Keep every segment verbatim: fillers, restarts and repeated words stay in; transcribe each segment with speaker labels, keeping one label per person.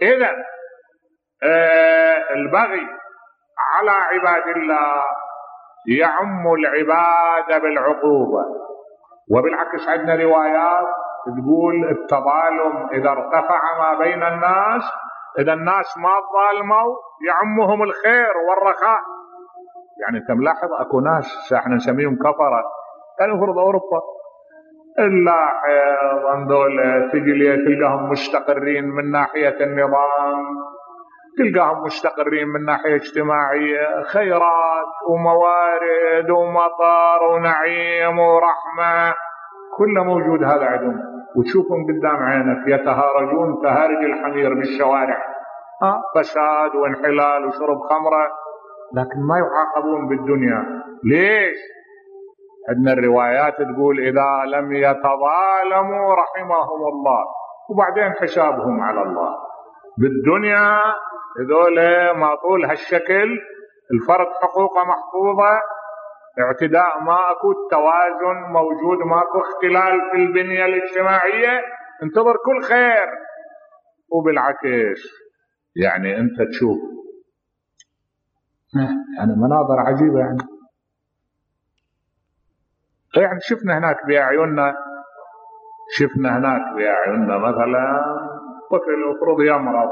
Speaker 1: إذا آه البغي على عباد الله يعم العباد بالعقوبة. وبالعكس عندنا روايات تقول التظالم إذا ارتفع ما بين الناس، إذا الناس ما ظالموا يعمهم الخير والرخاء. يعني أنت ملاحظ أكو ناس احنا نسميهم كفرة، كانوا يفرض أوروبا اللاحظ هذول تجي تلقاهم مستقرين من ناحية النظام، تلقاهم مستقرين من ناحية اجتماعية، خيرات وموارد ومطر ونعيم ورحمة كله موجود هذا عندهم، وتشوفهم قدام عينك يتهارجون تهارج الحمير بالشوارع، ها فساد وانحلال وشرب خمرة، لكن ما يعاقبون بالدنيا. ليش؟ عندنا الروايات تقول إذا لم يتظالموا رحمهم الله، وبعدين حسابهم على الله. بالدنيا هذول ما طول هالشكل، الفرد حقوقه محفوظة، اعتداء ما اكو، التوازن موجود، ماكو اختلال في البنية الاجتماعية، انتظر كل خير. وبالعكس يعني انت تشوف يعني مناظر عجيبة، يعني يعني شفنا هناك بأعيننا، شفنا هناك بأعيننا مثلا طفل مفروض يمرض،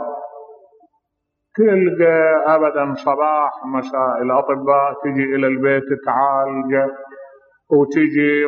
Speaker 1: تلقى أبدا صباح مساء الأطباء تجي إلى البيت تعالجه، وتجي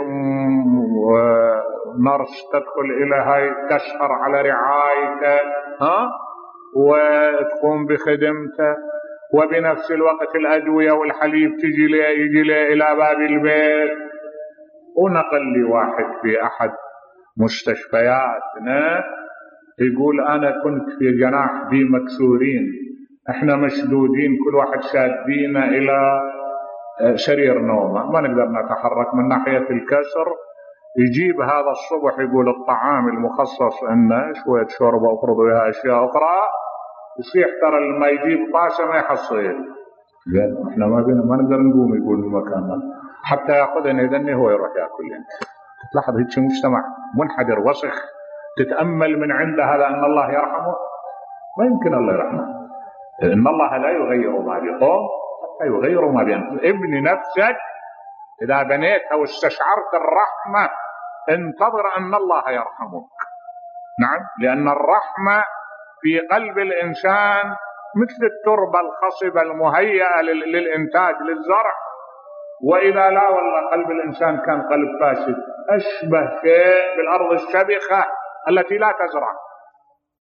Speaker 1: نرس تدخل إلى هاي تسهر على رعايته، ها وتقوم بخدمته، وبنفس الوقت الأدوية والحليب تجي لي يجي لي إلى باب البيت. ونقل لي واحد في أحد مستشفياتنا يقول أنا كنت في جناح بي مكسورين، احنا مشدودين كل واحد شادينا إلى سرير نومه، ما نقدر نتحرك من ناحية الكسر. يجيب هذا الصبح يقول الطعام المخصص عندنا شوية شوربة وفرض وياها أشياء أخرى، يصيح ترى لما يجيب طاسة ما يحصل، قال احنا ما بينا ما نقدر نقوم يقول المكان حتى يأخذنا يدني هو يروح يأكل. يعني تلاحظ هيك مجتمع منحدر وسخ، تتأمل من عند هذا أن الله يرحمه، ما يمكن الله يرحمه. إن الله لا يغير ما بقوم حتى يغيروا ما بأنفسهم. ابني نفسك إذا بنيتها واستشعرت الرحمة انتظر أن الله يرحمك. نعم، لأن الرحمة في قلب الإنسان مثل التربة الخصبة المهيئة للإنتاج للزرع، وإذا لا والله قلب الإنسان كان قلب فاسد، أشبه شيء بالأرض الشبخة التي لا تزرع.